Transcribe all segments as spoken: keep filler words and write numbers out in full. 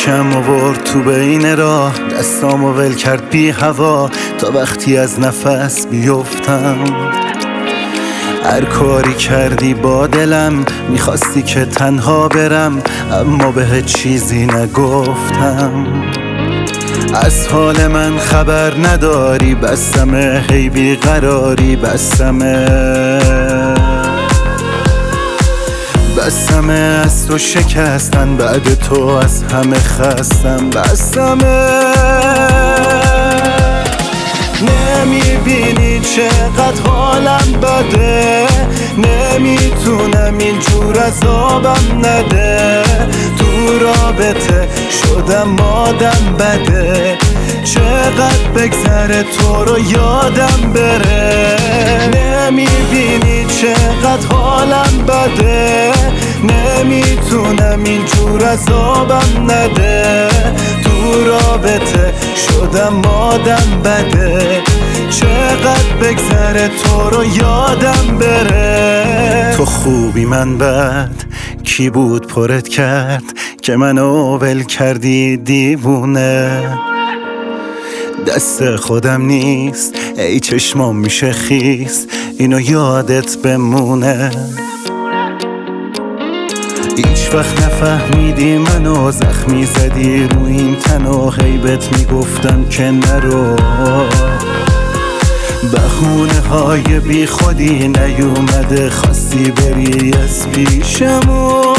یکم آورد تو بین راه، دستامو ول کرد بی هوا تا وقتی از نفس بیفتم. هر کاری کردی با دلم، میخواستی که تنها برم، اما به چیزی نگفتم. از حال من خبر نداری، بسمه هی بیقراری، بسمه بسمه از تو شکستن، بعد تو از همه خستم. بسمه نمیبینی چقدر حالم بده، نمیتونم اینجور عذابم نده. تو رابطه شدم آدم بده، چقدر بگذره تو رو یادم بره. نمیبینی چقدر حالم بده، نمیتونم اینجور عذابم نده. تو رابطه شدم آدم بده، چقدر بگذره تو رو یادم بره. تو خوبی من بد، کی بود پرت کرد که منو ول کردی دیوونه؟ دست خودم نیست، ای چشمام میشه خیس، اینو یادت بمونه. هیچ وقت نفهمیدی منو، زخمی زدی رو این تن و غیبت میگفتم که نرو. بخونه های بی خودی نیومده، خواستی بری از پیشمون.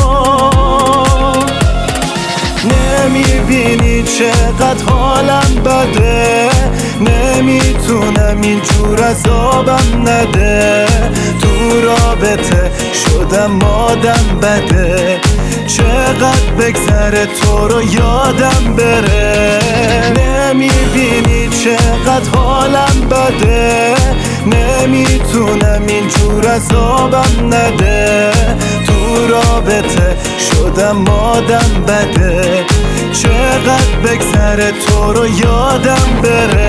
نمیبینی چقدر حالم بده، نمیتونم اینجور عذابم نده. تو رابطه شدم آدم بده، چقدر بگذره تو رو یادم بره. نمیبینی چقدر حالم بده، نمیتونم اینجور عذابم نده. تو رابطه شدم آدم بده، چقدر بگذره تو رو یادم بره.